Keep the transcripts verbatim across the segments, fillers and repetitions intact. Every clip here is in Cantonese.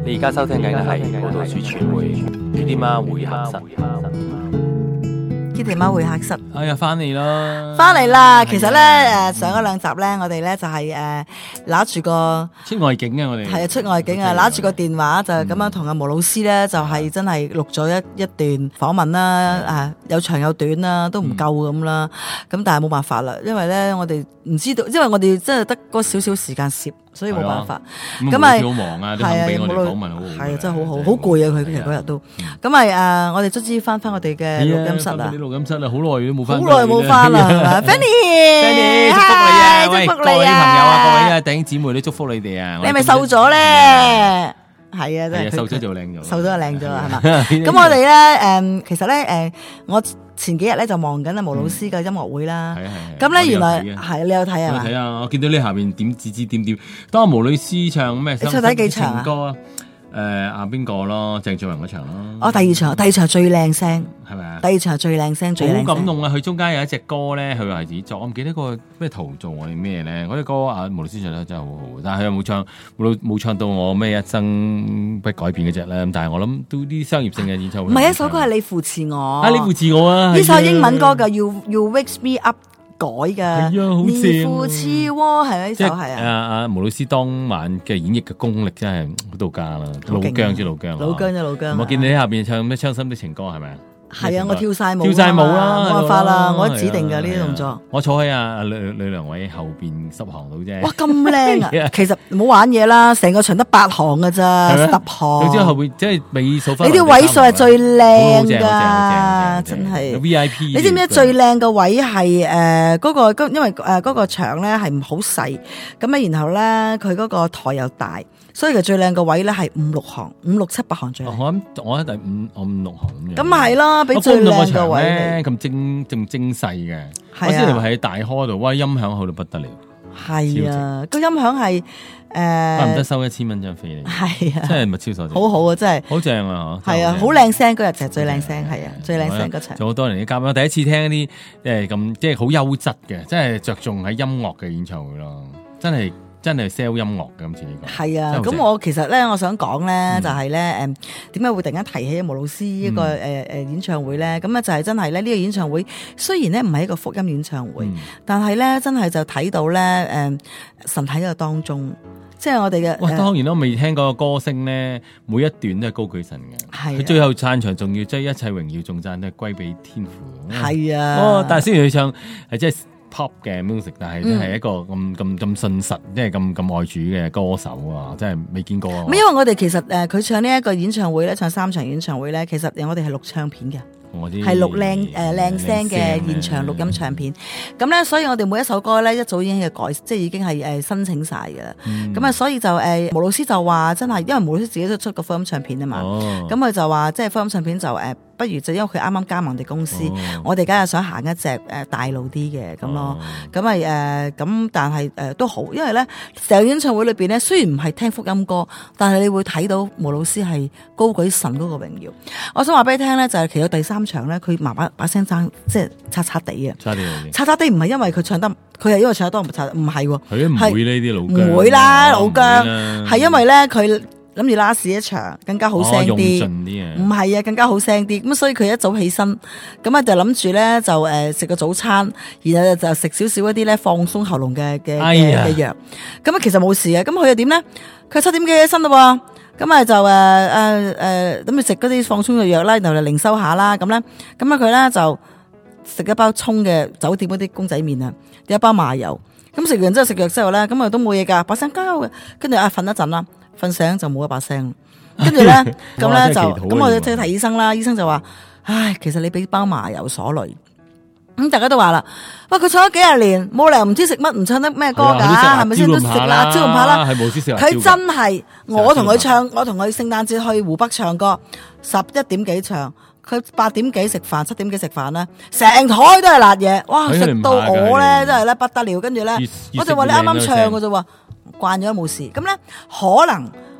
你而家收聽緊嘅係葡萄樹傳媒呢啲媽會客室。 基地貓會客室， 哎呀，翻嚟啦， 翻嚟啦！其實咧，誒上嗰兩集咧，我哋咧就係誒拿住個出外景啊！我哋係啊出外景啊，拿住個電話就咁樣同阿毛老師咧，就係真係錄咗一一段訪問啦，啊有長有短啦，都唔夠咁啦。咁但係冇辦法啦，因為咧我哋唔知道，因為我哋真係得嗰少少時間攝，所以冇辦法。 咁咪好忙啊！都肯俾我哋訪問，好係啊，真係好好，好攰啊！佢其實嗰日都咁咪誒，我哋卒之翻翻我哋嘅錄音室啊！ 錄音室啊，好耐都冇翻， 好耐冇翻啦 ，Fanny，Fanny，祝福你啊！喂，各位朋友啊，各位啊弟兄姊妹都祝福你哋啊！ 你係咪瘦咗咧？係啊，真係瘦咗就靚咗， 瘦咗就靚咗係嘛？咁我哋咧誒，其實咧誒，我前幾日咧就望緊阿毛老師嘅音樂會啦。係啊係。咁咧原來係你有睇啊？ 我睇啊！我見到你下邊點指指點點，當阿毛女師唱咩？ 你出睇幾場啊？ 歌啊！誒啊邊個咯？鄭俊弘嗰場咯。 哦，第二場，第二場最靚聲，係咪啊？第二場最靚聲，最靚聲。 好感動啊！佢中間有一隻歌咧，佢係自己作，我唔記得個咩圖做我哋咩咧。嗰隻歌啊，毛老師唱得真係好好，但係佢又冇唱冇冇唱到我咩一生不改變嗰隻咧。咁但係我諗都啲商業性嘅演奏會。 唔係一首歌係你扶持我。 啊，你扶持我啊！ 呢首英文歌嘅 You You Wake Me Up。改嘅， 係啊，好正。 你扶持我係咪？就係啊。 阿阿毛老師當晚嘅演繹嘅功力真係好到家啦，老姜啫老姜， 老姜啫老姜。 我見你喺下邊唱咩傷心的情歌係咪啊？ 係啊，我跳晒舞， 跳晒舞啦， 冇辦法啦，我指定嘅呢啲動作。 我坐喺阿呂呂良偉後邊十行到啫。 哇，咁靚啊！其實唔好玩嘢啦，成個場得八行㗎咋，十行。 你知後邊即係尾數翻。 你啲位數係最靚㗎，真係 V I P。 你知唔知最靚嘅位係誒嗰個？因為誒嗰個場咧係唔好細，咁咧然後咧佢嗰個台又大。所以其實最靚嘅位咧係五六行，五六七八行最靚。 我諗我喺第五，我五六行咁樣。 咁咪係咯，俾最靚嘅位咧，咁精咁精細嘅。我之前喺大開度，哇，音響好到不得了。 係啊，個音響係誒， 唔得收一千蚊張飛嚟。 係啊， 真係咪超所值？ 好好啊，真係。 好正啊！ 係啊，好靚聲嗰日就係最靚聲，係啊，最靚聲嗰場。 仲好多人嘅嘉賓，我第一次聽一啲誒咁即係好優質嘅，真係着重喺音樂嘅演唱會咯，真係。真係 sell 音樂嘅今次呢個係啊，咁我其實咧，我想講咧，就係咧，誒點解會突然間提起毛老師呢個誒誒演唱會咧？咁咧就係真係咧，呢個演唱會雖然咧唔係一個福音演唱會，嗯、但係咧真係就睇到咧誒神喺個當中，即係我哋嘅。哇！ 當然都未聽過個歌聲咧，每一段都係高舉神嘅。係佢最後撐場仲要將一切榮耀頌讚都係歸俾天父。 係啊， 哦！但係雖然佢唱係即係。pop 嘅 music， 但係真係一個咁咁咁信實，即係咁咁愛主嘅歌手啊！真係未見過啊！ 因為我哋其實誒，佢唱呢一個演唱會咧，唱三場演唱會咧，其實我哋係錄唱片嘅，係錄靚誒靚聲嘅現場錄音唱片。咁咧，所以我哋每一首歌咧，一早已經係改，即係已經係誒申請晒嘅啦。咁啊、嗯，所以就誒，毛老師就話真係，因為毛老師自己都出過福音唱片啊嘛。咁佢、哦、就話，即係福音唱片就誒。不如就因為佢啱啱加盟我哋公司，哦、我哋梗係想行一隻誒大路啲嘅咁咯，咁咪誒咁，但係誒、呃、都好，因為咧成個演唱會裏邊咧，雖然唔係聽福音歌，但係你會睇到毛老師係高舉神嗰個榮耀。我想話俾你聽咧，就係、是、其實第三場咧，佢麻麻把聲爭即係差差地啊，差啲，差差地唔係因為佢唱得，佢係因為唱得多唔差，唔係喎， 佢唔會呢啲老姜， 唔會啦老姜，係因為咧佢。諗住拉屎一場更加好聲啲，唔係、哦、啊，更加好聲啲。咁所以佢一早起身，咁啊就諗住咧就誒食個早餐，然後就食少少一啲咧放鬆喉嚨嘅嘅嘅藥。咁啊其實冇事嘅。咁佢又點咧？佢七點幾起身啦，咁啊就誒誒誒諗住食嗰啲放鬆嘅藥啦，然後就靈修下啦。咁咧，咁啊佢咧就食一包葱嘅酒店嗰啲公仔麵啊，有一包麻油。咁食完之後食藥之後咧，咁啊都冇嘢噶，把聲交嘅。跟住啊瞓一陣啦。瞓醒就冇一把聲，跟住咧咁咧就咁我哋即係睇醫生啦。醫生就話：唉，其實你俾包麻油所累。咁大家都話啦，喂，佢唱咗幾廿年，冇理由唔知食乜，唔唱得咩歌噶，係咪先都食辣椒唔怕啦？佢真係我同佢唱，我同佢聖誕節去湖北唱歌，十一點幾唱，佢八點幾食飯，七點幾食飯啦，成台都係辣嘢，哇！食到我咧真係咧不得了，跟住咧我就話你啱啱唱嘅啫喎。慣咗冇事，咁咧可能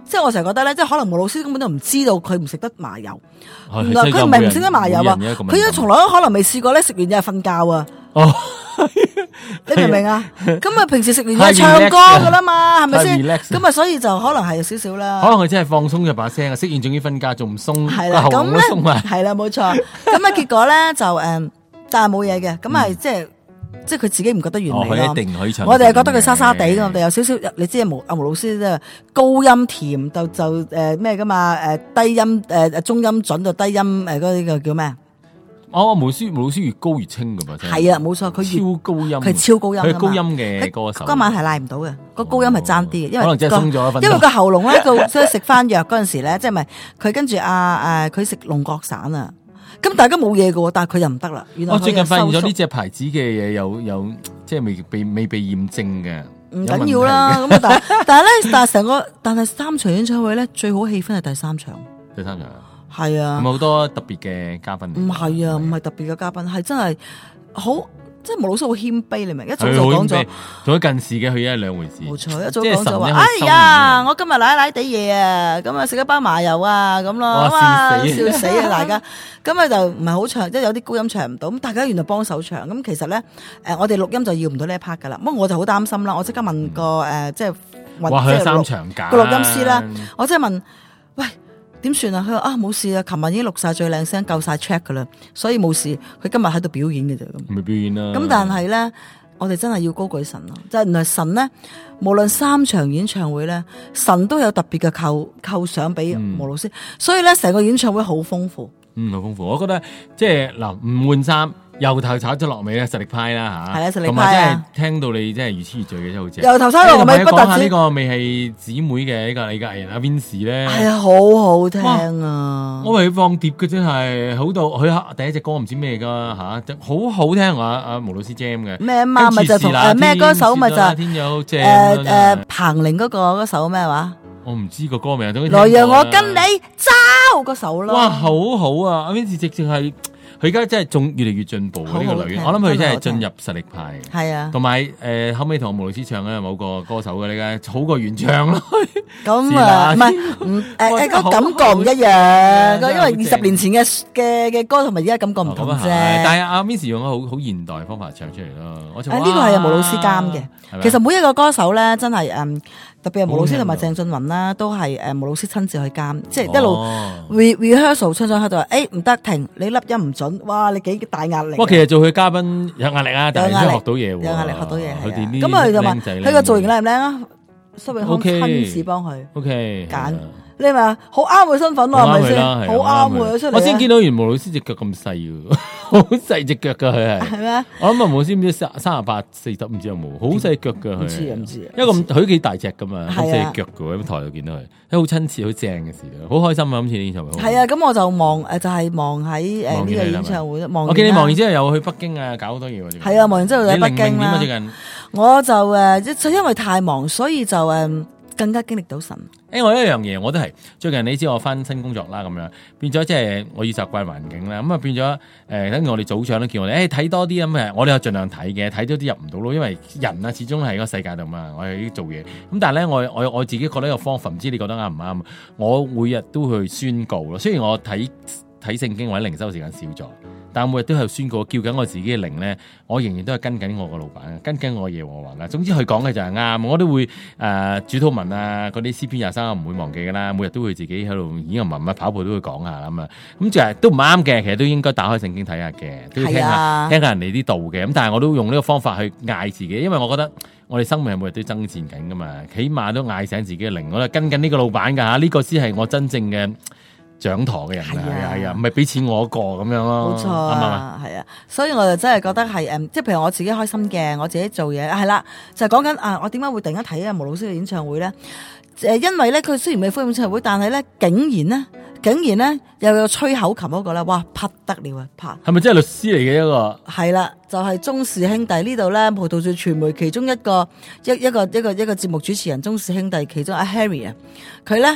即係我成日覺得咧，即係可能毛老師根本都唔知道佢唔食得麻油，原來佢唔係唔食得麻油啊，佢都從來都可能未試過咧食完嘢瞓覺啊。哦，你明唔明啊？咁啊，平時食完嘢唱歌噶啦嘛，係咪先？咁啊，所以就可能係少少啦。 可能佢真係放鬆咗把聲啊，食完仲要瞓覺，仲唔鬆， 係啦，咁咧係啦，冇錯。咁啊，結果咧就誒，但係冇嘢嘅，咁係即係。即係佢自己唔覺得完美咯， 哦、一定可以唱我哋係覺得佢沙沙地咁，我哋有少少，你知啊，阿毛老師即係高音甜就就誒咩噶嘛，誒低音誒誒中音準到低音誒嗰啲個叫咩？ 哦，毛老師毛老師越高越清噶嘛， 係啊，冇錯，佢超高音， 佢超高音， 佢高音嘅歌手， 今晚係賴唔到嘅，個高音係爭啲嘅，因為可能真係鬆咗一分， 因為個喉嚨咧，到即係食翻藥嗰陣時咧，即係咪佢跟住阿誒佢食龍角散啊。咁大家冇嘢嘅，但係佢又唔得啦。原來我最近發現咗呢隻牌子嘅嘢有有即係未被未被驗證嘅， 唔緊要啦。咁啊，但但係咧，但係成個但係三場演唱會咧，最好氣氛係第三場。 第三場係啊， 係咪好多特別嘅嘉賓？唔係啊，唔係特別嘅嘉賓，係真係好。即係毛老師好謙卑，你明？一早就講咗， 同佢近視嘅佢係兩回事。 冇錯，一早講就話，哎呀，我今日奶奶地嘢啊，咁啊食一包麻油啊，咁咯，哇，笑死啊大家！咁啊就唔係好唱，即係有啲高音唱唔到，咁大家原來幫手唱，咁其實咧，誒我哋錄音就要唔到呢一 part 噶啦，咁我就好擔心啦，我即刻問個誒即係哇，佢三場假個錄音師啦，我即係問，喂。點算啊？佢話啊冇事啊，琴日已經錄晒最靚聲，夠晒 check 噶啦，所以冇事。佢今日喺度表演嘅啫，咁咪表演啦。 咁但係咧，我哋真係要高舉神咯，即係原來神咧，無論三場演唱會咧，神都有特別嘅構構想俾毛老師，嗯、所以咧成個演唱會好豐富。 嗯，好豐富。我覺得即係嗱，唔換衫。由頭炒咗落尾咧，實力派啦吓， 係啊，實力派啊， 同埋真係聽到你真係如痴如醉嘅，真係好正。 由頭炒落尾，不講下呢個未係姊妹嘅呢個呢個藝人阿 Vincy 咧， 係啊，好好聽啊！ 我為佢放碟嘅真係好到，佢第一隻歌唔知咩噶吓，好好聽啊！阿毛老師 Jam 嘅咩嘛，咪就同誒咩歌手咪就天有正誒誒彭羚嗰個嗰首咩話？ 我唔知個歌名， 來讓我跟你走嗰首咯。 哇，好好啊！阿 Vincy 直情係。佢而家真係仲越嚟越進步嘅呢個女人，我諗佢真係進入實力派。 係啊， 同埋誒後尾同毛老師唱咧，某個歌手嘅呢家好過原唱咯。 咁啊，唔係唔誒誒個感覺唔一樣，因為二十年前嘅嘅嘅歌同埋而家感覺唔同啫。 但係阿 Miss 用咗好好現代方法唱出嚟咯。我呢個係毛老師監嘅。其實每一個歌手咧，真係誒。特別係毛老師同埋鄭俊弘啦，都係誒毛老師親自去監，即係一路 re rehearsal 唱唱喺度話，誒唔得停，你粒音唔準，哇你幾大壓力。哇， 其實做佢嘉賓有壓力啊，但係都學到嘢喎，有壓力學到嘢。 佢哋呢咁佢就問佢個造型靚唔靚啊？蘇永康親自幫佢 ，OK 揀。你話好啱佢身份咯，係咪先？好啱佢出嚟。 我先見到原毛老師隻腳咁細嘅，好細隻腳噶佢係。係咩？我諗啊，毛老師唔知三三十八、四十唔知有冇，好細腳噶佢。 唔知啊，唔知啊。 因為咁佢幾大隻噶嘛，好細腳嘅喺台度見到佢，好親切、好正嘅事，好開心啊！今次演唱會。係啊，咁我就望誒，就係望喺誒呢個演唱會。 我見你望完之後又去北京啊，搞好多嘢喎。 係啊，望完之後喺北京啦。 最近我就誒，就因為太忙，所以就誒。更加經歷到神。誒、 欸，我有一樣嘢我都係最近你知我翻新工作啦，咁樣變咗即係我要習慣環境啦。咁啊變咗誒，等、呃、於我哋組長都叫我哋誒睇多啲咁嘅，我哋又盡量睇嘅，睇多啲入唔到咯，因為人啊始終係個世界度嘛，我哋做嘢。咁但係咧，我我我自己覺得一個方法，唔知你覺得啱唔啱？我每日都去宣告咯。雖然我睇睇聖經或者靈修時間少咗。但我每日都係宣告，叫緊我自己嘅靈咧，我仍然都係跟緊我個老闆，跟緊我耶和華啦。總之佢講嘅就係啱，我都會誒、呃、主禱文啊，嗰啲詩篇廿三我唔會忘記噶啦。每日都會自己喺度演個文啊，跑步都會講下咁啊。咁就係都唔啱嘅，其實都應該打開聖經睇下嘅，都要聽下、啊、聽下人哋啲道嘅。咁但係我都用呢個方法去嗌自己，因為我覺得我哋生命係每日都爭戰緊噶嘛，起碼都嗌醒自己嘅靈，我係跟緊呢個老闆㗎嚇，呢、這個先係我真正嘅掌舵嘅人啊，係啊，唔係俾錢我一個咁樣咯， 冇錯啊，係啊，所以我就真係覺得係誒，即係譬如我自己開心嘅，我自己做嘢係啦，就係講緊啊，我點解會突然間睇啊毛老師嘅演唱會咧？誒，因為咧佢雖然未開演唱會，但係咧竟然咧，竟然咧又有吹口琴嗰個咧，哇，拍得了啊，拍係咪真係律師嚟嘅一個？ 係啦，就係鍾氏兄弟呢度咧，葡萄樹傳媒其中一個一一個一個一個節目主持人鍾氏兄弟其中阿 Harry 啊，佢咧。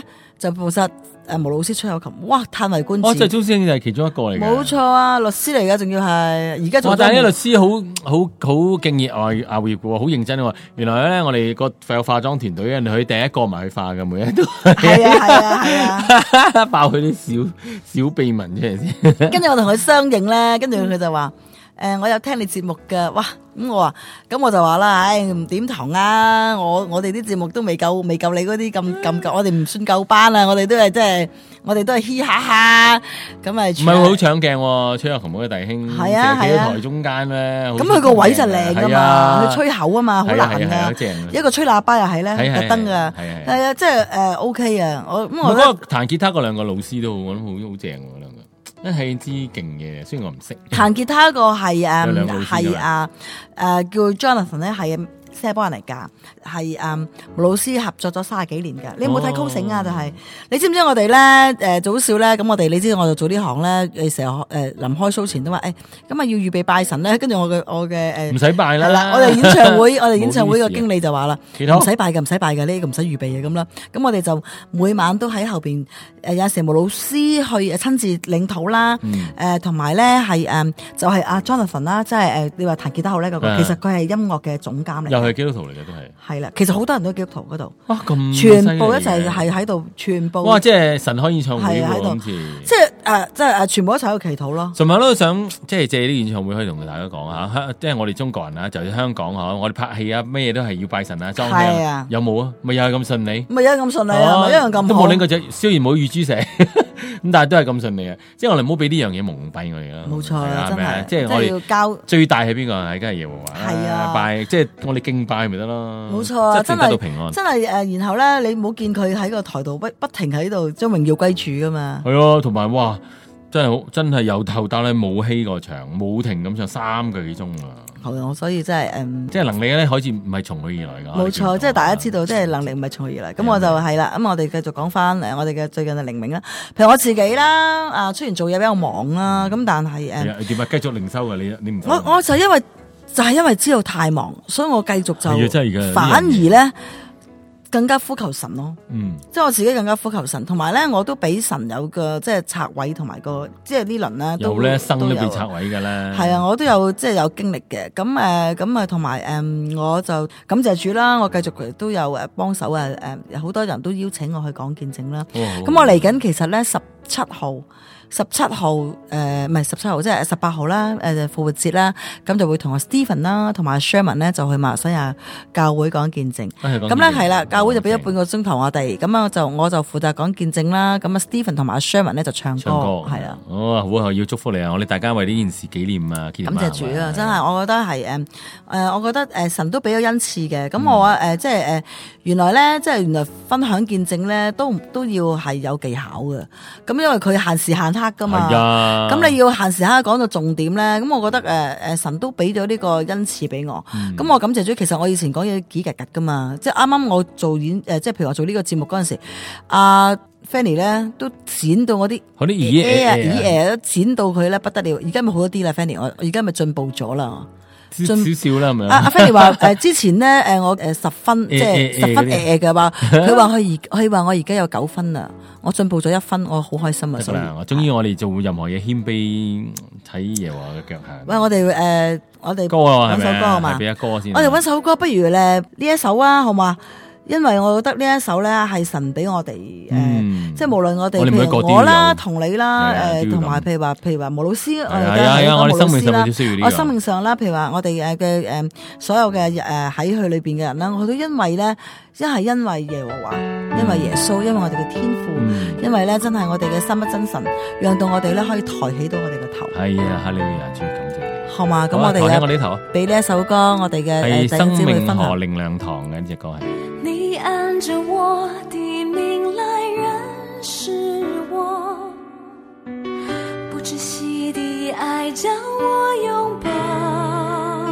就負責誒毛老師吹口琴，哇嘆為觀止。 哦，即係鍾師兄就係其中一個嚟嘅。 冇錯啊，律師嚟嘅，仲要係而家做。 但係啲律師好好好敬業愛熬業嘅喎，好認真喎。原來咧，我哋個有化妝團隊人哋佢第一個埋去化嘅，每一日都係啊係啊係啊， 爆佢啲小小秘密出嚟先。 跟住我同佢相認咧，跟住佢就話。誒、呃，我有聽你節目㗎，哇！咁我話，咁我就話啦，唉，唔點同啊！我我哋啲節目都未夠，未夠你嗰啲咁咁夠，我哋唔算夠班啊！我哋都係即係，我哋都係嘻哈哈咁啊！唔係好搶鏡喎，吹下琴嗰啲弟兄， 係啊係啊， 台中間咧， 咁佢個位就靚噶嘛，佢吹口啊嘛，好難噶，一個吹喇叭又係咧，特登噶，係啊，即係誒 OK 啊！我咁我嗰個彈吉他嗰兩個老師都我諗好好正喎，兩個。一係支勁嘅，雖然我唔識。 彈吉他個係誒係啊誒叫 Jonathan 咧，係新加坡人嚟㗎，係誒老師合作咗三十幾年㗎。你有冇睇 cosing 啊？就係、是、你知唔知我哋咧誒早少咧？咁我哋你知我就做呢行咧，誒成日誒臨開 show 前都話誒，咁、哎、啊要預備拜神咧。跟住我嘅我嘅誒唔使拜啦。係啦，我哋演唱會我哋演唱會個經理就話啦，唔使拜嘅，唔使拜嘅，呢個唔使預備嘅咁啦。咁我哋就每晚都喺後邊誒有時冇老師去誒親自領禱啦，誒同埋咧係誒就係、是、阿 Jonathan 啦，即係誒你話彈吉他好叻嗰個，其實佢係音樂嘅總監嚟。又係基督徒嚟嘅都係。係啦，其實好多人都基督徒嗰度。哇，咁全部一齊係喺度，全部。哇，即係神開演唱會喎，今次。即係誒，即係誒，全部一齊喺度祈禱咯。同埋我都想即係借啲演唱會可以同大家講下，即係我哋中國人啊，就係香港嗬，我哋拍戲啊，咩嘢都係要拜神啊，裝香啊，有冇啊？咪又係咁順利？咪又係咁順利啊？咪一樣咁好。都冇拎嗰隻，雖然冇乳豬蛇，咁但係都係咁順利啊！即係我哋唔好俾呢樣嘢蒙蔽我哋啦。冇錯啊，真係。即係我哋要交最大係邊個？係梗係耶和華。係啊，拜即係我哋敬拜咪得咯。冇錯啊，真係真係誒，然後咧，你冇見佢喺個台度不不停喺度將榮耀歸主噶嘛？係啊，同埋哇，真係好，真係由頭到尾冇欺過場，冇停咁上三個幾鐘啊！係啊，所以真係誒，嗯、即係能力咧，好似唔係從佢而來噶。冇錯，即係大家知道，即係能力唔係從佢而來。咁我就係啦，咁我哋繼續講翻誒，我哋嘅最近嘅靈命啦。譬如我自己啦，啊，雖然做嘢比較忙啦，咁、嗯、但係誒，點啊？繼續靈修噶你，你唔我我就因為。就係因為知道太忙，所以我繼續就反而咧更加呼求神咯。嗯，即係我自己更加呼求神，同埋咧我都俾神有個即係拆位同埋個即係呢輪咧都有咧生都被拆位嘅咧。係啊，我都有即係有經歷嘅。咁誒咁啊，同埋誒我就感謝主啦。我繼續都有誒幫手啊誒，好多人都邀請我去講見證啦。咁、哦、我嚟緊其實咧十七號。十七號誒唔係十七號，即係十八號啦，誒復活節啦，咁就會同阿 Stephen 啦，同埋 Sherman 咧就去馬來西亞教會講見證。咁咧係啦，教會就俾咗半個鐘頭我哋，咁啊就我就負責講見證啦。咁啊 Stephen 同埋阿 Sherman 咧就唱歌，係啊。哦，好啊，要祝福你啊！我哋大家為呢件事紀念啊，感謝主啊！真係，我覺得係誒誒，我覺得誒神都俾咗恩賜嘅。咁我誒、呃、即係誒原來咧，即係原來分享見證咧都都要係有技巧嘅。咁因為佢限時限刻噶嘛，咁、哎、你要限時刻講到重點咧，咁我覺得誒誒、呃、神都俾咗呢個恩賜俾我，咁、嗯、我感謝主。其實我以前講嘢幾格格噶嘛，即係啱啱我做演誒、呃，即係譬如我做呢個節目嗰陣時，阿、啊、Fanny 咧都剪到我啲嗰啲耳誒耳誒都剪到佢咧不得了，而家咪好多啲啦 Fanny， 我而家咪進步咗啦。少少啦，係咪啊？阿 Fanny 話誒，之前咧誒，我誒十分即係十分誒嘅話，佢話佢而佢話我而家有九分啦，我進步咗一分，我好開心啊！所以，我終於我哋做任何嘢謙卑睇耶和華嘅腳下。喂，我哋誒，我哋揾首歌啊嘛，俾一歌先。我哋揾首歌，不如咧呢一首啊，好嘛？因為我覺得呢一首咧係神俾我哋誒、嗯呃，即係無論我哋譬如我啦，同你啦，誒同埋譬如話譬如話毛老師，我哋係啊，我哋生命上都需要呢個。我生命上啦，譬如話我哋誒嘅誒所有嘅誒喺佢裏邊嘅人啦，我都因為咧，一係因為耶和華，因為耶穌，因為我哋嘅天父，嗯、因為咧真係我哋嘅三一真神，讓到我哋咧可以抬起到我哋嘅頭。係啊，哈利路亞，主感謝你。好嘛，咁我哋我呢頭俾呢一首歌，我哋嘅係生命河靈糧堂嘅呢隻歌係。你按着我的命來認識我，不窒息的愛將我擁抱，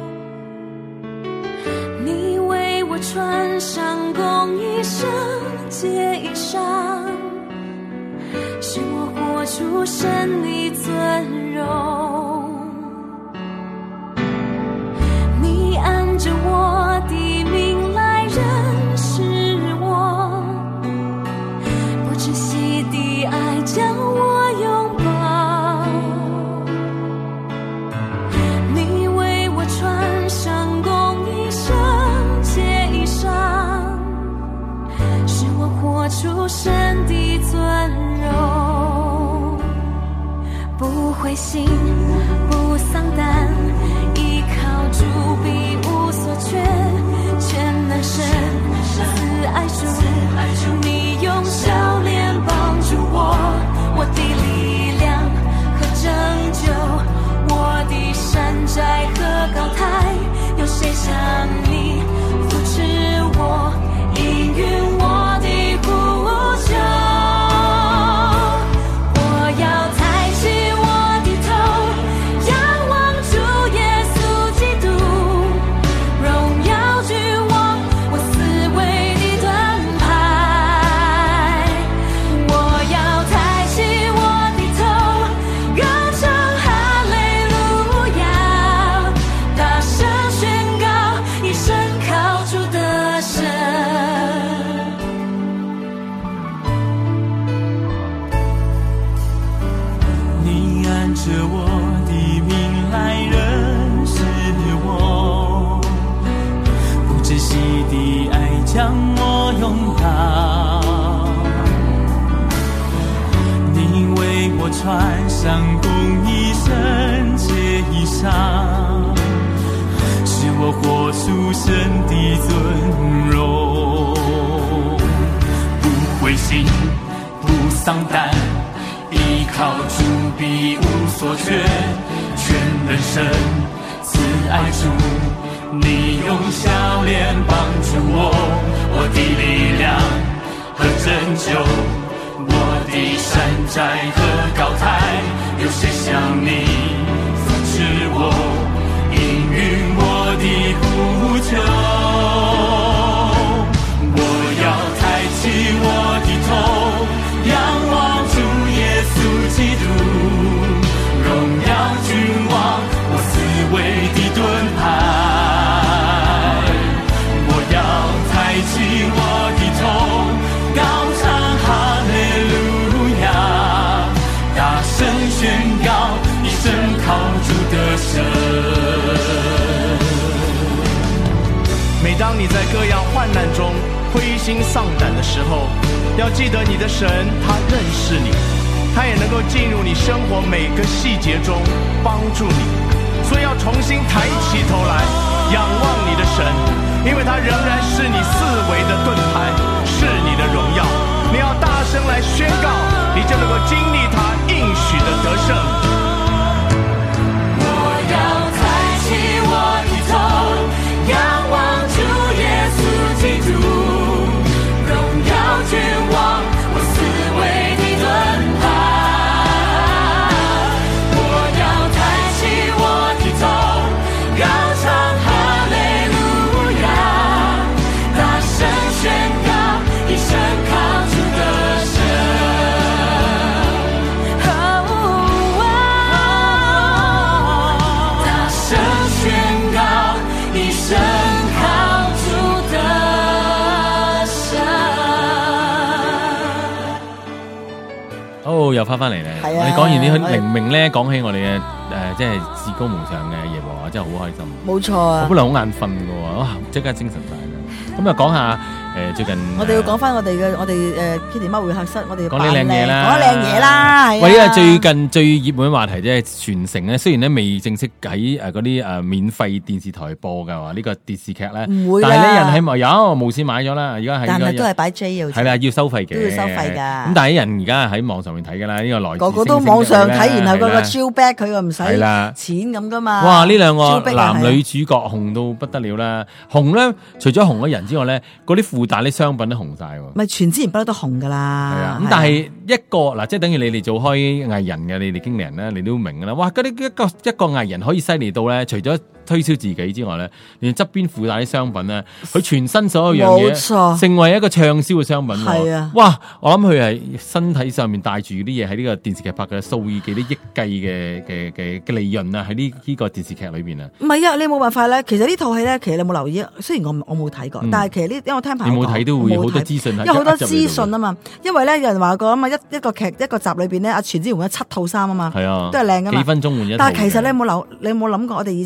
你為我穿上公義聖潔衣裳，使我活出神的尊榮，你按着我的命來認識我，不活出神的尊荣，不灰心不丧胆，依靠主必无所缺，全能神慈爱主，你用笑脸帮助我，我的力量和拯救，我的山寨和高台，有谁像你扶持我，应允我的呼求。我要抬起我的头，仰望主耶稣基督，荣耀君王，我思维的盾牌。我要抬起我的头，高唱哈利路亚，大声宣告，一生靠主得胜。 你按着我的名来认识我，不窒息的爱将我拥抱，你为我穿上公义圣洁衣裳，使我活出神的尊荣，不灰心不丧胆，依靠主必无所缺，全能神慈爱主，你用笑脸帮助我，我的力量和拯救，我的山寨和高台，有谁像你扶持我，应允我的呼求。我要抬起我的头，仰望主耶稣基督，荣耀君王，我思维的盾牌。我要抬起我的头，高唱哈利路亚，大声宣告，一生靠主得胜。 每当你在各样患难中灰心丧胆的时候，要记得你的神他认识你，他也能够进入你生活每个细节中帮助你，所以要重新抬起头来仰望你的神，因为他仍然是你四围的盾牌，是你的荣耀。你要大声来宣告，你就能够经历他应许的得胜。 我要抬起我的头，仰望主耶稣基督，荣耀君王，我思维的盾牌。我要抬起我的头，高唱哈利路亚，大声宣告，一生靠主得胜。大声宣告，一生靠主得胜。 哦，又翻翻嚟咧！ 係啊你講完呢個靈命咧，講起我哋嘅誒，即係至高無上嘅耶和華，真係好開心。 冇錯啊！ 我本來好眼瞓嘅喎，哇！即刻精神晒啦。咁啊，講下誒最近我哋要講翻我哋嘅我哋誒 Kitty 貓會客室，我哋要講啲靚嘢啦， 講靚嘢啦，係啊！ 喂，因為最近最熱門嘅話題即係全城咧，雖然咧未正式喺誒嗰啲誒免費電視台播㗎話，呢個電視劇咧， 唔會啊但係咧人喺有無線買咗啦，而家係但係都係擺 J 好似係啦，要收費嘅， 都要收費㗎。 咁但係啲人而家喺網上面睇㗎啦，呢個來自個個都網上睇，然後嗰個 Jewback 佢又唔使係啦錢咁㗎嘛。 哇！呢兩個 Jewback 啊男女主角紅到不得了啦，紅咧除咗紅嘅人之外咧，嗰啲附帶啲商品都紅晒喎。 咪全之前不嬲都紅㗎啦。 係啊，咁但係一個嗱，即係等於你哋做開藝人嘅，你哋經理人咧，你都明㗎啦。哇！嗰啲一個一個藝人可以犀利到咧，除咗推銷自己之外咧，連側邊附帶啲商品咧，佢全身所有樣嘢， 冇錯成為一個暢銷嘅商品。 係啊！ 哇！我諗佢係身體上面帶住啲嘢喺呢個電視劇拍嘅數以幾啲億計嘅嘅嘅嘅利潤啊，喺呢呢個電視劇裏邊啊。 唔係啊，你冇辦法咧。其實呢套戲咧，其實你有冇留意？雖然我我冇睇過， 嗯、 但係其實呢，因為我聽朋友講， 你冇睇都會好多資訊， 因為好多資訊啊嘛。因為咧有人話過啊嘛，一一個劇一個集裏邊咧，阿全智賢換咗七套衫啊嘛， 係啊， 都係靚噶嘛。 幾分鐘換一套。 但係其實你有冇留？你有冇諗過？我哋以前有個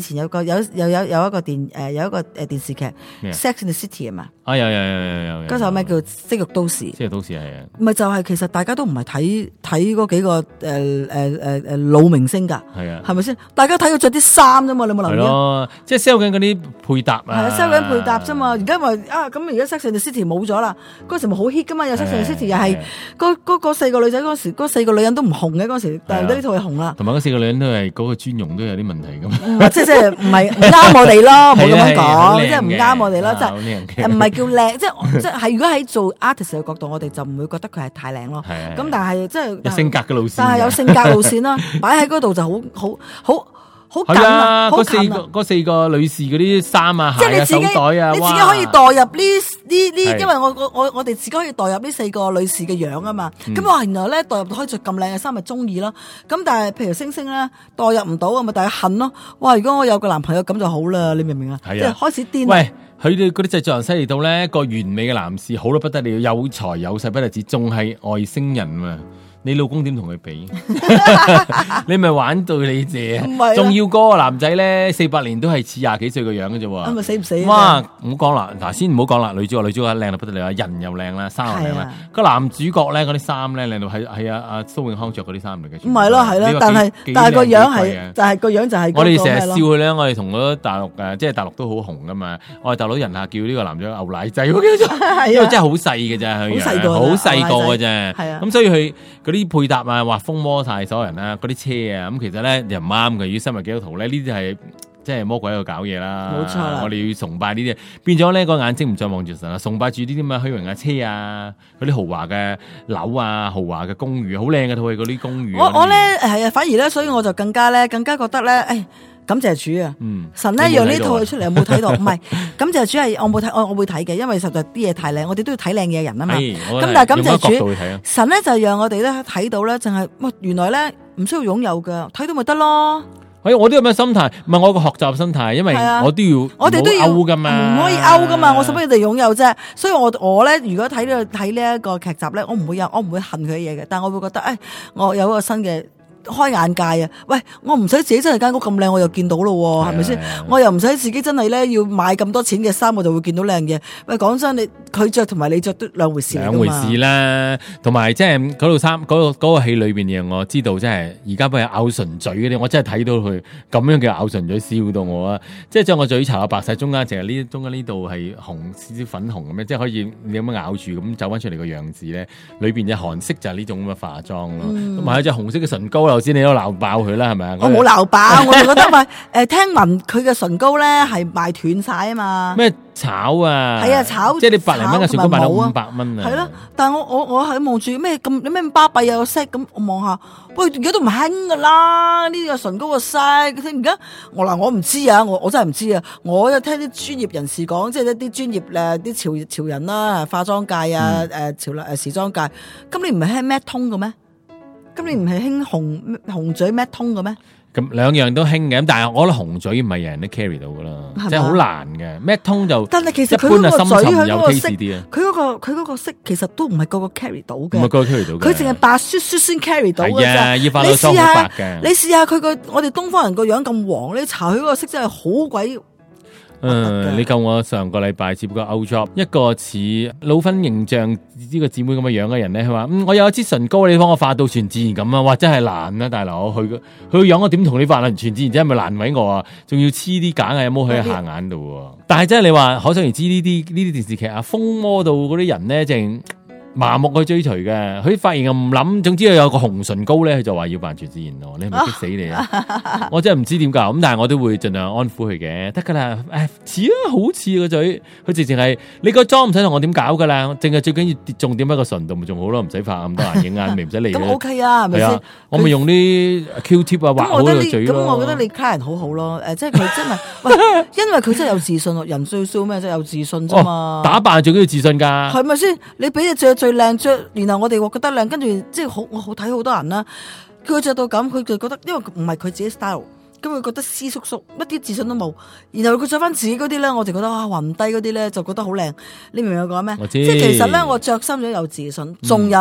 有有有有一個電誒有一個誒電視劇《Sex and the City》啊嘛。 啊有有有有有。 嗰首咩叫《色慾都市》？ 色慾都市係啊。 咪就係其實大家都唔係睇睇嗰幾個誒誒誒誒老明星㗎。係啊。係咪先？大家睇佢着啲衫啫嘛，你有冇留意？係咯， 即係 sell 緊嗰啲配搭啊。係啊 ，sell 緊配搭啫嘛。而家咪啊咁，而家《Sex and the City》冇咗啦。嗰時咪好 hit 㗎嘛，有《Sex and the City》又係嗰嗰嗰四個女仔嗰時，嗰四個女人都唔紅嘅嗰時，但係呢套係紅啦。 同埋嗰四個女人都係嗰個尊容都有啲問題咁。 即係即係唔係唔啱我哋咯，冇咁樣講，即係唔啱我哋咯，即係唔係叫靚，即係即係如果喺做 artist 嘅角度，我哋就唔會覺得佢係太靚咯。咁但係即係有性格嘅路線， 但係有性格路線啦，擺喺嗰度就好好好好緊啊！ 嗰四個嗰四個女士嗰啲衫啊、鞋啊、手袋啊， 你自己可以代入呢呢呢，因為我我我我哋自己可以代入呢四個女士嘅樣啊嘛。咁我原來咧代入到可以着咁靚嘅衫，咪中意咯。咁但係譬如星星咧代入唔到啊，咪大家恨咯。哇！如果我有個男朋友咁就好啦，你明唔明啊？即係開始癲。 喂，佢哋嗰啲製作人犀利到咧，個完美嘅男士好到不得了，有才有勢不特止，仲係外星人啊！你老公點同佢比？你咪玩到你姐，仲要嗰個男仔咧，四百年都係似廿幾歲個樣嘅啫喎。 咁咪死唔死？ 哇！唔好講啦，嗱先唔好講啦。女主角女主角靚到不得了，人又靚啦，衫又靚啦。個男主角咧嗰啲衫咧靚到係係阿阿蘇永康着嗰啲衫嚟嘅。 唔係咯，係咯，但係但係個樣係，就係個樣就係。 我哋成日笑佢咧，我哋同嗰大陸誒，即係大陸都好紅噶嘛。我哋大陸人下叫呢個男仔牛奶仔，因為真係好細嘅啫，佢好細個， 好細個嘅啫。 係啊， 咁所以佢嗰啲配搭啊，畫風魔晒所有人啦，嗰啲車啊，咁其實咧又唔啱嘅。如果身為基督徒咧，呢啲係即係魔鬼喺度搞嘢啦。 冇錯啦， 我哋要崇拜呢啲，變咗咧個眼睛唔再望住神啦，崇拜住呢啲咁嘅虛榮嘅車啊，嗰啲豪華嘅樓啊，豪華嘅公寓，好靚嘅套戲嗰啲公寓。 我我咧係啊，反而咧，所以我就更加咧，更加覺得咧，誒。感謝主啊！嗯、神咧讓呢套戲出嚟，有冇睇到？唔係，感謝主係我冇睇，我我會睇嘅，因為實在啲嘢太靚，我哋都要睇靚嘢人啊嘛。咁但係感謝主，神咧就讓我哋咧睇到咧，淨係哇，原來咧唔需要擁有㗎，睇到咪得咯。 係，我都有咩心態？唔係我個學習心態，因為我都要， 我哋都要勾噶嘛， 唔可以勾噶嘛。我使乜要哋擁有啫？所以我我咧，如果睇呢個睇呢一個劇集咧，我唔會有，我唔會恨佢嘅嘢嘅，但係我會覺得，誒，我有一個新嘅。開眼界啊！喂，我唔使自己真係間屋咁靚，我又見到咯，係咪先？我又唔使自己真係咧要買咁多錢嘅衫，我就會見到靚嘢。喂，講真，你佢着同埋你着都兩回事嚟㗎嘛。 兩回事啦，同埋即係嗰套衫，嗰、嗰個嗰、嗰個戲裏邊嘅，我知道真係而家不係咬唇嘴嗰啲，我真係睇到佢咁樣嘅咬唇嘴，笑到我啊！即係將個嘴搽到白晒，中間淨係呢中間呢度係紅少少粉紅咁樣，即係可以你咁樣咬住咁走翻出嚟個樣子咧。裏邊嘅韓式就係呢種咁嘅化妝咯，同埋有隻紅色嘅唇膏。頭先你都鬧爆佢啦，係咪啊？ 我冇鬧爆，我就覺得咪誒，聽聞佢嘅唇膏咧係賣斷晒啊嘛。 咩炒啊？ 係啊，炒即係你百零蚊嘅唇膏賣到五百蚊啊！ 係咯，但係我我我係望住咩咁有咩巴閉有色咁，我望下，喂，而家都唔興噶啦，呢個唇膏個 size，而家我嗱我唔知啊，我我真係唔知啊，我有聽啲專業人士講，即係一啲專業誒啲潮潮人啦，化妝界啊，誒、嗯、潮誒時裝界，今年唔係興 Matte 通嘅咩？今年唔係興紅紅嘴 Matte 通嘅咩？ 咁兩樣都興嘅，咁但係我覺得紅嘴唔係人都 carry 到噶啦，即係好難嘅。Matte 通就， 但係其實佢嗰個嘴佢嗰個色，佢嗰個佢嗰個色其實都唔係個個 carry 到嘅， 唔係個個 carry 到嘅， 佢淨係白雪雪先 carry 到嘅啫。 係啊，要化到雙白嘅。 你試下佢個我哋東方人個樣咁黃，你搽佢嗰個色真係好鬼。 嗯，你夠我上個禮拜接個 out job， 一個似老婚形象呢個姊妹咁嘅樣嘅人咧，佢話：嗯，我有一支唇膏，你幫我化到全自然咁啊！哇，真係難啊，大佬，佢佢個樣我點同你化啊？全自然真係咪難為我啊？仲要黐啲假嘅有冇喺下眼度？但係真係你話，可想而知呢啲呢啲電視劇啊，瘋魔到嗰啲人咧，淨麻木去追隨嘅，佢發現又唔諗，總之佢有個紅唇膏咧，佢就話要扮全自然咯。你係咪激死你啊？我真係唔知點解咁，但係我都會盡量安撫佢嘅，得噶啦。誒，似啊，好似個嘴，佢直情係你個妝唔使同我點搞噶啦，淨係最緊要重點喺個唇度咪仲好咯，唔使化咁多眼影眼眉，唔使理。 咁 OK 啊，係咪先？ 我咪用啲 Q-tip 啊畫好個嘴咯。 咁我覺得你客人好好咯，誒，即係佢真係，喂，因為佢真係有自信咯，人最少咩？即係有自信啫嘛。打扮最緊要自信噶， 係咪先？你俾你着最靚着，然後我哋覺得靚，跟住即係好，我好睇好多人啦。佢着到咁，佢就覺得，因為唔係佢自己 style，咁佢覺得斯叔叔，一啲自信都冇。然後佢着翻自己嗰啲咧，我就覺得啊，暈低嗰啲咧就覺得好靚。你明唔明我講咩？即係其實咧，我着衫咗有自信，仲有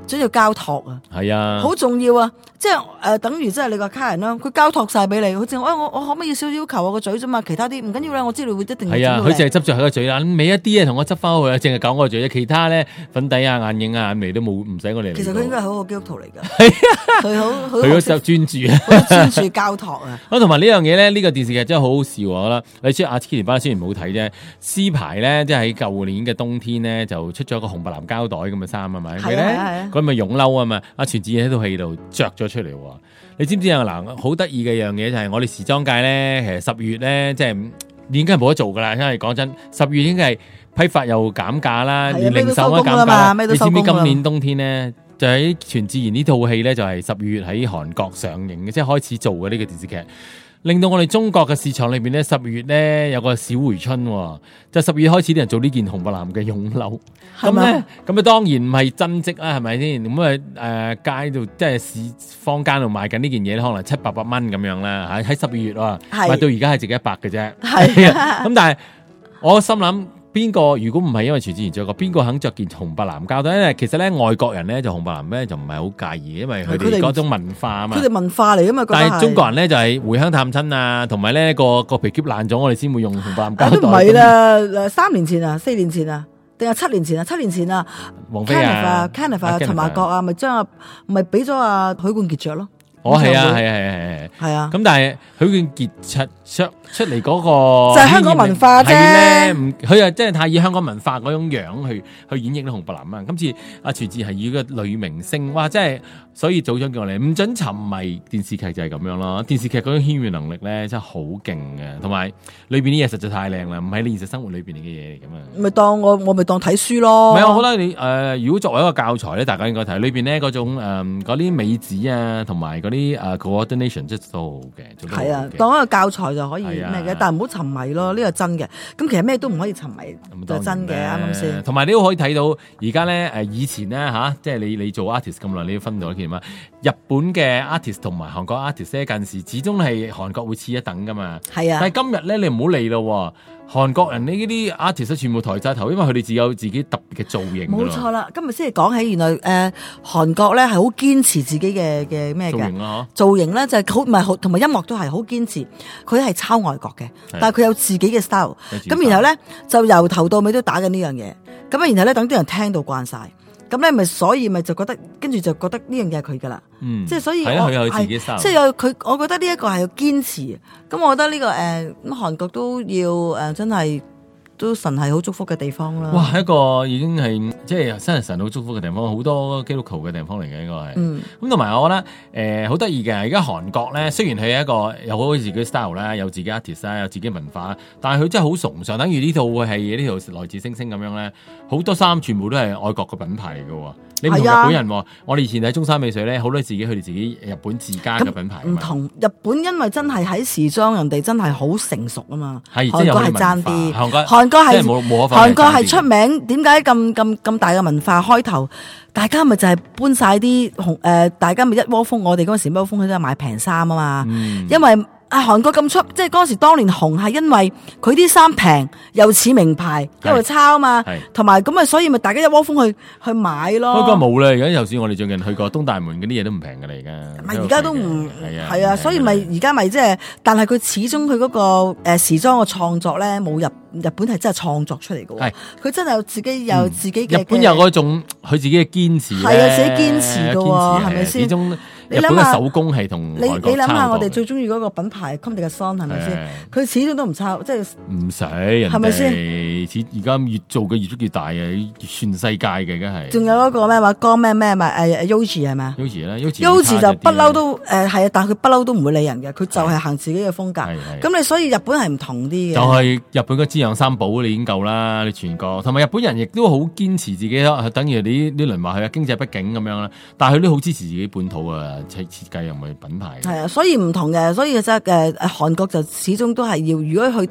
最要交託啊， 係啊， 好重要啊！即係誒、呃，等於即係你個客人啦，佢交託晒俾你，佢淨我我我可唔可以少少要求我個嘴啫嘛？其他啲唔緊要啦，我知道會一定係啊，佢淨係執住喺個嘴啦，尾一啲啊同我執翻去啊，淨係搞我個嘴，其他咧粉底啊、眼影啊、眼眉都冇，唔使我哋。 其實佢應該係好個基督徒嚟㗎，佢好佢好就專注啊， 好專注交託啊。 咁同埋呢樣嘢咧，呢、呢個電視劇真係好好笑我覺得。你知阿 Kitty 班雖然唔好睇啫，C 牌咧即係喺舊年嘅冬天咧就出咗個紅白藍膠袋咁嘅衫啊嘛，佢咧佢咪絨褸啊嘛，阿全智賢喺套戲度着咗出嚟喎。你知唔知啊？嗱，好得意嘅樣嘢就係我哋時裝界咧，其實十月咧即係已經係冇得做噶啦。因為講真，十月已經係批發又減價啦，連零售都減價。你知唔知今年冬天咧就喺全智賢呢套戲咧就係十月喺韓國上映嘅，即係開始做嘅呢個電視劇。令到我哋中國嘅市場裏邊咧，十月咧有個小回春，就十月開始啲人做呢件紅白藍嘅絨褸，咁咧咁啊當然唔係真跡啦，係咪先？咁啊誒街度即係市坊間度賣緊呢件嘢，可能七八百蚊咁樣啦，喺喺十二月啊，賣到而家係值一百嘅啫，係啊，咁但係我心諗。邊個如果唔係因為全智賢着過，邊個肯着件紅白藍膠袋？因為其實咧外國人咧就紅白藍咧就唔係好介意，因為佢哋嗰種文化啊嘛。佢哋文化嚟噶嘛。 但係中國人咧就係回鄉探親啊，同埋咧個個皮夾爛咗，我哋先會用紅白藍膠袋。 都唔係啦，三年前啊，四年前啊，定係七年前啊，七年前啊。 王菲啊 Kenneth 啊，陳華國啊，咪將啊，咪俾咗阿許冠傑着咯。 哦，係啊，係啊，係啊， 係啊。 咁但係許冠傑出出出嚟嗰個就係香港文化啫。 唔，佢又真係太以香港文化嗰種樣去去演繹啲紅白藍啊。今次阿全智賢係以個女明星，哇！真係，所以組長叫我哋唔准沉迷電視劇就係咁樣咯。電視劇嗰種牽引能力咧真係好勁嘅，同埋裏邊啲嘢實在太靚啦，唔係你現實生活裏邊嘅嘢嚟㗎嘛。 咪當我我咪當睇書咯。 唔係，我覺得你誒、呃，如果作為一個教材咧，大家應該睇裏邊咧嗰種誒嗰啲美指啊，同埋嗰啲誒 coordination 即係都好嘅， 係啊，當一個教材就可以咩嘅，啊、但係唔好沉迷咯，呢個真嘅。咁其實咩都唔可以沉迷，就真嘅，啱啱先？同埋你都可以睇到而家咧誒，以前咧吓、啊，即係你你做 artist 咁耐，你都分到一件嘛。日本嘅 artist 同埋韓國 artist 咧，近時始終係韓國會次一等噶嘛。係啊，但係今日咧，你唔好理咯。韓國人呢啲 artist 全部抬晒頭，因為佢哋自有自己特別嘅造型。冇錯啦， 今日先係講起，原來誒、呃、韓國咧係好堅持自己嘅嘅咩嘅造型啊！造型咧就係好唔係好，同埋音樂都係好堅持。佢係抄外國嘅，但係佢有自己嘅 style。咁然後咧就由頭到尾都打緊呢樣嘢。咁啊，然後咧等啲人聽到慣晒。咁咧咪所以咪就覺得，跟住就覺得呢樣嘢係佢噶啦，嗯，即係所以我係即係有佢，我覺得呢一個係要堅持。咁我覺得呢、這個誒咁、呃、韓國都要誒、呃、真係都神係好祝福嘅地方啦。 哇，一個已經係即係真係神好祝福嘅地方，好多基督徒嘅地方嚟嘅應該係。嗯，咁同埋我覺得誒好得意嘅，而家韓國咧雖然係一個有好自己 style 啦，有自己 artist 啦，有自己文化，但係佢真係好崇尚，等於呢套係呢套來自星星咁樣咧，好多衫全部都係外國嘅品牌嚟嘅。你唔同日本人，啊、我哋以前喺中山美穗咧，好多自己佢哋自己日本自家嘅品牌。唔同日本，因為真係喺時裝，人哋真係好成熟啊嘛。係，韓國係爭啲。韓國韓國係韓國係出名，點解咁咁咁大嘅文化？開頭大家咪就係搬晒啲紅誒，大家咪一窩蜂。我哋嗰陣時一窩蜂，佢都係買平衫啊嘛。嗯、因為啊，韓國咁出，即係嗰時當年紅係因為佢啲衫平又似名牌，因為抄嘛，同埋咁啊，所以咪大家一窩蜂去去買咯。 不過冇啦，而家就算我哋最近去過東大門嗰啲嘢都唔平㗎啦，而家。 唔係而家都唔係啊，所以咪而家咪即係，但係佢始終佢嗰個誒時裝嘅創作咧，冇日日本係真係創作出嚟嘅。係佢真係有自己有自己嘅。 日本有嗰種佢自己嘅堅持咧， 係啊，自己堅持嘅，係咪先？ 日本嘅手工係同你你諗下，我哋最中意嗰個品牌 Comme des Garçons 係咪先？佢始終都唔抄，即係唔使人哋係咪先？而家越做嘅越做越大嘅，全世界嘅而家係。仲有嗰個咩話江咩咩咪誒 Yoji 係咪 Yoji 啦 Yoji 就不嬲都誒係啊，但係佢不嬲都唔會理人嘅，佢就係行自己嘅風格。咁你所以日本係唔同啲嘅。 就係日本嘅滋養三寶你已經夠啦，你全國同埋日本人亦都好堅持自己咯，等於你啲輪話佢經濟不景咁樣啦，但係佢都好支持自己本土啊。設設計又唔係品牌， 係啊，所以唔同嘅，所以即係誒誒，韓國就始終都係要，如果去到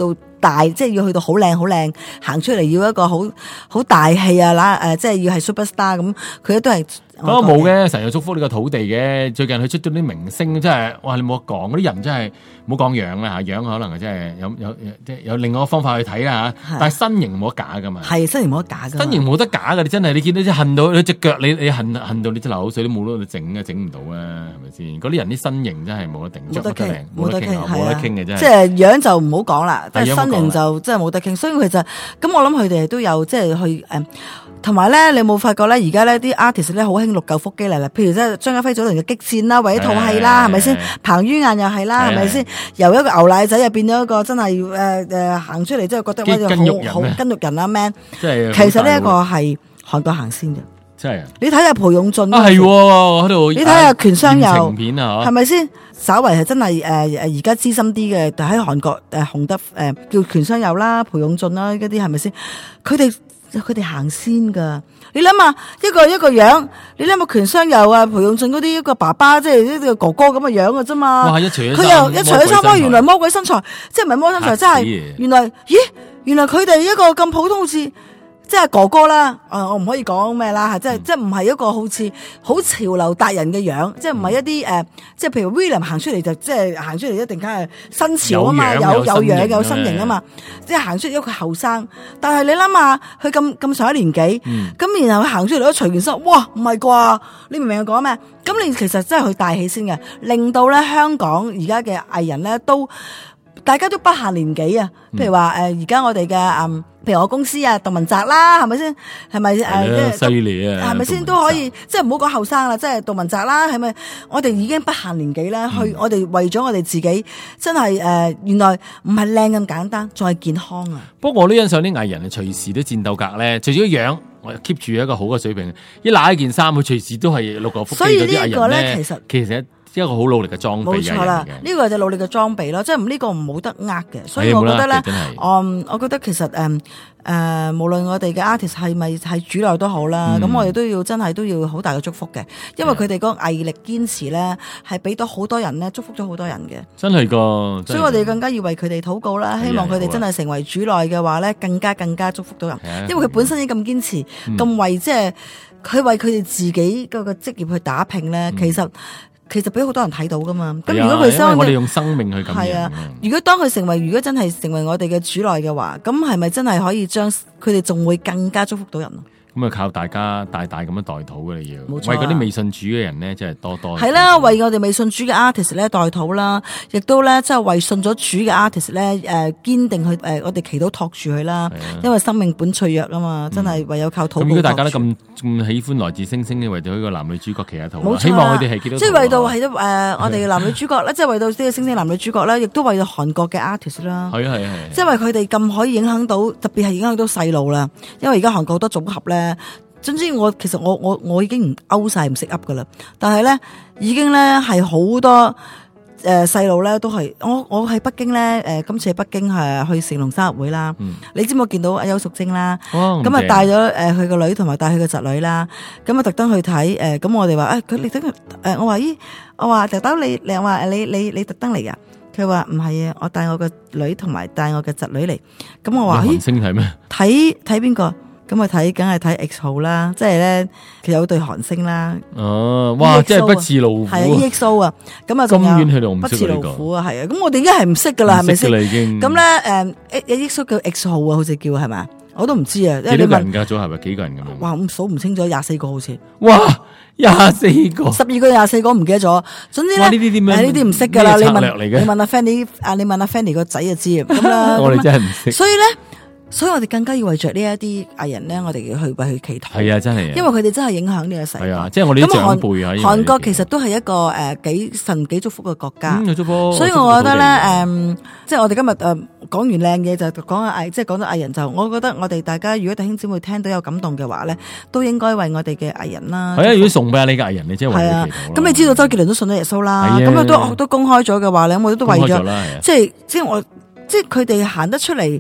大，即係要去到好靚好靚，行出嚟要一個好好大氣啊啦誒，即係要係 superstar 咁，佢都係。 咁啊冇嘅，神又祝福呢個土地嘅。最近佢出咗啲明星，真係哇！你冇得講，嗰啲人真係唔好講樣啦嚇，樣可能係真係有有即係有另外一個方法去睇啦嚇。但係身形冇得假噶嘛， 係身形冇得假噶， 身形冇得假噶。你真係你見到即係恨到你隻腳，你你恨恨到你隻流口水都冇得整啊，整唔到啊，係咪先？嗰啲人啲身形真係冇得定， 冇得傾， 冇得傾，冇得傾嘅真係。 即係樣就唔好講啦，即係身形就真係冇得傾。所以其實咁，我諗佢哋都有即係去誒。同埋咧，你冇發覺咧？而家咧啲 artist 咧好興六嚿腹肌嚟啦，譬如即係張家輝組團嘅激戰啦，或者套戲啦，係咪先？彭于晏又係啦，係咪先？由一個牛奶仔又變咗一個真係誒誒行出嚟，即係覺得好好筋肉人啦 man。其實呢一個係韓國行先嘅， 真係。你睇下裴勇俊啊，係喺度。 你睇下權相佑片啊， 係咪先？稍為係真係誒誒而家資深啲嘅，但喺韓國誒紅得誒叫權相佑啦、裴勇俊啦嗰啲係咪先？佢哋。佢哋行先噶，你諗下一個一個樣，你諗下權相佑啊、裴勇俊嗰啲一個爸爸，即係一個哥哥咁嘅樣嘅啫嘛。佢又一除咗衫開，原來魔鬼身材，即係唔係魔鬼身材，真係原來咦，原來佢哋一個咁普通好似。即係哥哥啦，誒，我唔可以講咩啦吓，即係即係唔係一個好似好潮流達人嘅樣，即係唔係一啲誒，即係譬如 William 行出嚟就即係行出嚟一定梗係新潮啊嘛，有有樣有身形啊嘛，即係行出嚟一個後生，但係你諗下佢咁咁上一年紀，咁然後佢行出嚟都除件衫，哇唔係啩？你明唔明我講咩？咁你其實真係佢帶起先嘅，令到咧香港而家嘅藝人咧都大家都不限年紀啊，譬如話誒而家我哋嘅嗯。譬如我公司啊，杜汶澤啦，係咪先？係咪誒？ 犀利啊！ 係咪先都可以？即係唔好講後生啦，即係杜汶澤啦，係咪？我哋已經不限年紀啦，去我哋為咗我哋自己，真係誒，原來唔係靚咁簡單，仲係健康啊！ 不過我都欣賞啲藝人啊，隨時都戰鬥格咧，最主要樣我 keep 住一個好嘅水平，一揦一件衫，佢隨時都係六個腹肌嗰啲藝人咧。其實其實一個好努力嘅裝備， 冇錯啦，呢個就努力嘅裝備咯，即係呢個唔冇得呃嘅，所以我覺得咧，嗯，我覺得其實誒誒、呃，無論我哋嘅 artist 係咪係主流都好啦，咁、嗯、我哋都要真係都要好大嘅祝福嘅，因為佢哋嗰個毅力堅持咧，係俾到好多人咧，祝福咗好多人嘅， 真係個， 所以我哋更加要為佢哋禱告啦，希望佢哋真係成為主內嘅話咧，更加更加祝福到人，因為佢本身已經咁堅持，咁、嗯、為即係佢為佢哋自己嗰個職業去打拼咧，其實。其實俾好多人睇到噶嘛，咁如果佢生， 我哋用生命去咁樣。係啊， 如果當佢成為，如果真係成為我哋嘅主內嘅話，咁係咪真係可以將佢哋仲會更加祝福到人啊？咁啊，靠大家大大咁樣代禱嘅你要，冇錯啊，為嗰啲未信主嘅人咧，真係多多係啦，為我哋未信主嘅 artist 咧代禱啦，亦都咧即係為信咗主嘅 artist 咧誒堅定去誒、呃，我哋祈禱托住佢啦，因為生命本脆弱啊嘛，真係唯有靠禱告。咁、嗯、如果大家都咁咁喜歡來自星星嘅，為到呢個男女主角祈下禱，冇錯啊，希望佢哋係基督徒，即係為到係咗誒我哋嘅男女主角咧，即係為到呢個星星男女主角咧，亦都為到韓國嘅 artist 啦，係啊係啊，即係為佢哋咁可以影響到，特別係影響到細路啦，因為而家韓國好多組合咧。總之我其實我我我已經唔勾晒唔識噏噶啦，但係咧已經咧係好多誒細路咧都係我我喺北京咧誒、呃、今次喺北京係去成龍生日會啦，嗯、你知唔知見到阿邱淑貞啦？咁啊帶咗誒佢個女同埋帶佢個侄女啦，咁啊特登去睇誒，咁、呃、我哋話誒佢你等佢誒我話咦我話特登你你話你你你特登嚟噶？佢話唔係啊，我帶我個女同埋帶我嘅侄女嚟，咁我話咦星睇咩？睇睇邊個？咁啊睇，梗係睇 X 號啦，即係咧，其實有對韓星啦。哦，哇，即係不似老虎。係啊 E X O 啊，咁啊，咁遠去到唔似老虎啊，係啊，咁我哋已經係唔識噶啦，係咪先？已經。咁咧，誒，E X O 叫 X 號啊，好似叫係咪？我都唔知啊。幾多人噶組合啊？幾個人咁樣？哇，咁數唔清楚，廿四個好似。哇，廿四個。十二個廿四個唔記得咗。總之咧，呢啲點樣？呢啲唔識噶啦，你問你問阿 Fanny 啊，你問阿 Fanny 個仔就知啊。咁啦，我哋真係唔識。所以咧。所以我哋更加要為着呢一啲藝人咧，我哋要去為佢祈禱。係啊，真係。因為佢哋真係影響呢個世界。係啊，即係我哋啲長輩啊。咁韓韓國其實都係一個誒幾神幾祝福嘅國家。嗯，祝福。所以我覺得咧，誒，即係我哋今日誒講完靚嘢就講下藝，即係講到藝人就，我覺得我哋大家如果弟兄姊妹聽到有感動嘅話咧，都應該為我哋嘅藝人啦。係啊，如果崇拜你嘅藝人，你即係為佢祈禱。係啊，咁你知道周杰倫都信咗耶穌啦，咁啊都都公開咗嘅話咧，我哋都為咗，即係即係我。即係佢哋行得出嚟，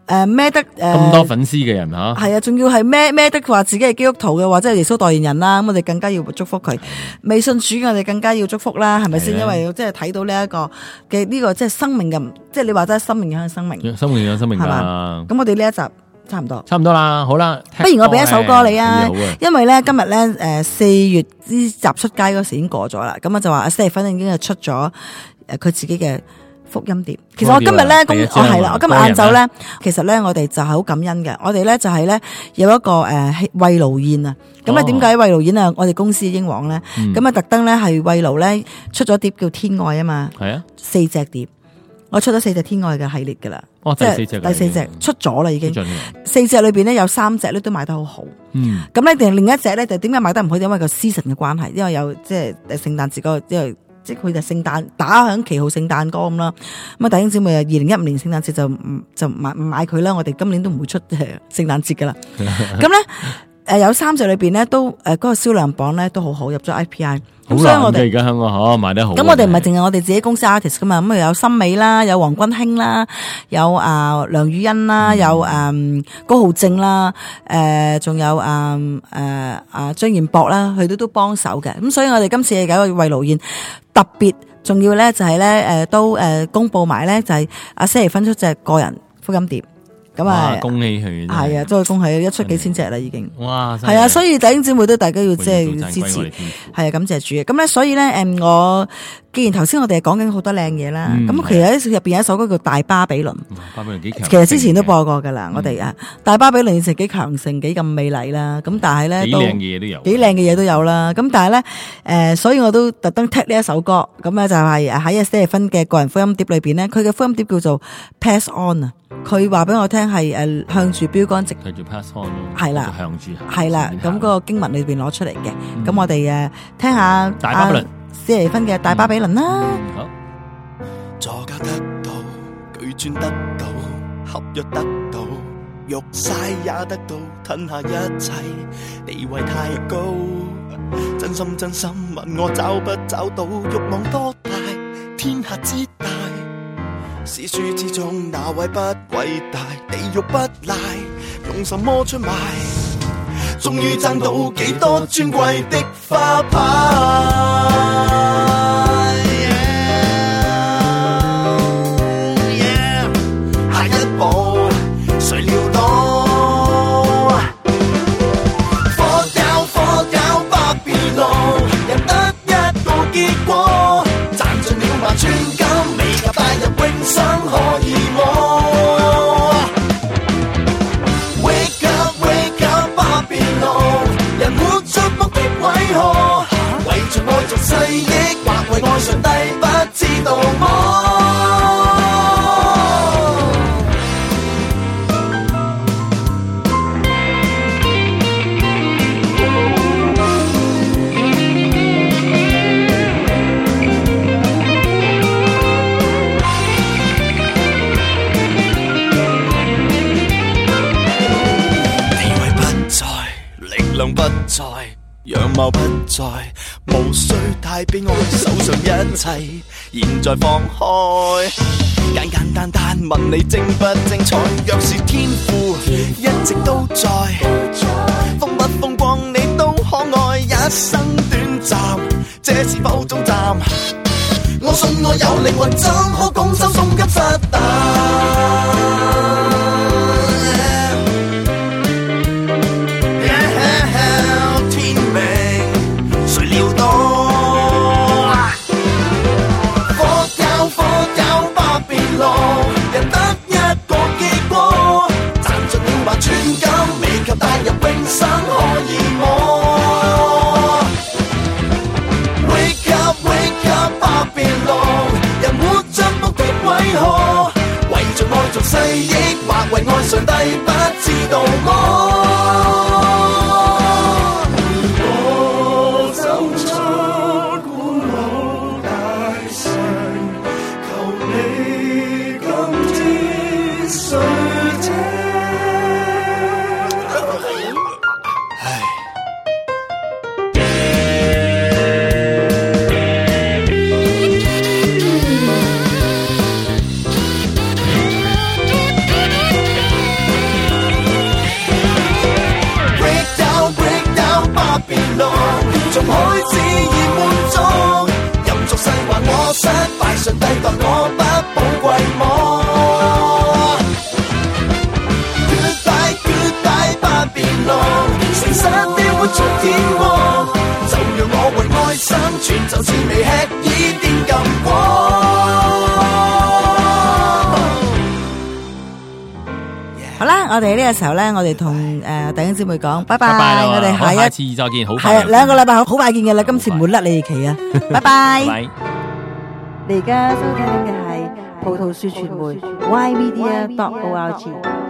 誒孭得誒咁多粉絲嘅人嚇， 係啊，仲要係孭孭得話自己係基督徒嘅話，即係耶穌代言人啦。咁我哋更加要祝福佢。未信主嘅我哋更加要祝福啦，係咪先？因為即係睇到呢一個嘅呢個即係生命嘅，即係你話齋生命影響生命， 生命影響生命㗎。 咁我哋呢一集差唔多， 差唔多啦，好啦， 不如我俾一首歌你啊，因為咧今日咧誒四月呢集出街嗰時已經過咗啦，咁啊就話阿斯蒂芬已經係出咗誒佢自己嘅福音碟。其實我今日咧公我係啦，我今日晏晝咧，其實咧我哋就係好感恩嘅，我哋咧就係咧有一個誒慰勞宴啊。咁啊點解慰勞宴啊？我哋公司英皇咧，咁啊特登咧係慰勞咧出咗碟叫天愛啊嘛，係啊，四隻碟。我出咗四隻天愛嘅系列噶啦， 哦，第四隻， 第四隻出咗啦已經，四隻裏邊咧有三隻咧都賣得好好，嗯，咁咧定另一隻咧就點解賣得唔好？因為個 season 嘅關係，因為有即係聖誕節嗰個，因為即係佢就聖誕打響旗號聖誕歌咁啦。咁啊弟兄姊妹啊，二零一五年聖誕節就唔就買唔買佢啦，我哋今年都唔會出誒聖誕節噶啦。咁咧誒有三隻裏邊咧都誒嗰個銷量榜咧都好好，入咗 I P I。 咁所以我哋而家香港嗬賣得好。咁我哋唔係淨係我哋自己公司 artist 噶嘛，咁啊有森美啦，有黃君興啦，有啊梁宇欣啦，嗯、有誒、嗯、高浩正啦，誒、呃、仲有啊誒啊張彥博啦，佢都都幫手嘅。咁所以我哋今次嘅搞個慰勞宴特別重要咧，就係咧誒都誒公布埋咧，就係阿斯蒂芬出隻個人福音碟。咁啊， 恭喜佢！ 係啊，都係恭喜，一出幾千隻啦，已經。 哇！ 係啊，所以弟兄姊妹都大家要即係支持，係啊，感謝主。咁咧，所以咧，誒，我既然頭先我哋係講緊好多靚嘢啦，咁、嗯、其實入邊有一首歌叫《大巴比倫》， 巴比倫幾強。 其實之前都播過噶啦，嗯、我哋啊，大巴比倫以前幾強盛，幾咁美麗啦。咁但係咧， 幾靚嘅嘢都有， 幾靚嘅嘢都有啦。咁但係咧，誒、呃，所以我都特登 take 呢一首歌，咁咧就係喺阿斯蒂芬嘅個人福音碟裏邊咧，佢嘅福音碟叫做 Pass On 啊。佢話俾我聽係誒向住標杆直， 向住 pass on 咯， 係啦， 向住係啦，咁嗰個經文裏邊攞出嚟嘅，咁、嗯、我哋誒聽下大巴比倫斯蒂芬嘅大巴比倫啦。 好，坐價得到，舉轉得到，合約得到，肉晒也得到，吞下一切，地位太高，真心真心問我找不找到，慾望多大，天下之大。史書之中那位不偉大，地獄不賴，用什麼出賣？終於爭到幾多尊貴的花牌？ yeah, yeah, 下一步誰料到？火交火交巴比倫，人得一個結果，賺盡了萬寸金，未及帶入永生可以摸。 Wake up Wake up 巴比倫，人活出目的為何？為着愛做世益，或為愛上帝不知道麼？ 不在，樣貌不在，無需太悲哀，手上一切現在放開，簡簡單單問你精不精彩？若是天賦一直都在，風不風光你都可愛，一生短暫，這是否終站？我信我有靈魂，怎可拱手送給撒旦？ 人得一個結果，賺盡了萬寸金，未及帶入永生可以摸。Wake up Wake up 巴比倫，人活着目的為何？為着愛。 從開始而滿足，任俗世話我失敗，上帝待我不寶貴麼 Goodbye Goodbye 不變老，誠實地活在天國，就讓我為愛生存，就似未吃伊甸禁果。 好啦，我哋呢個時候咧，我哋同誒弟兄姊妹講，拜拜， 拜拜我哋下一下次再見，好快係啊，兩個禮拜好好快見嘅啦，今次唔會甩你哋期啊，拜拜。 拜。 你而家收聽嘅係葡萄樹傳媒 Y Media dot O R G。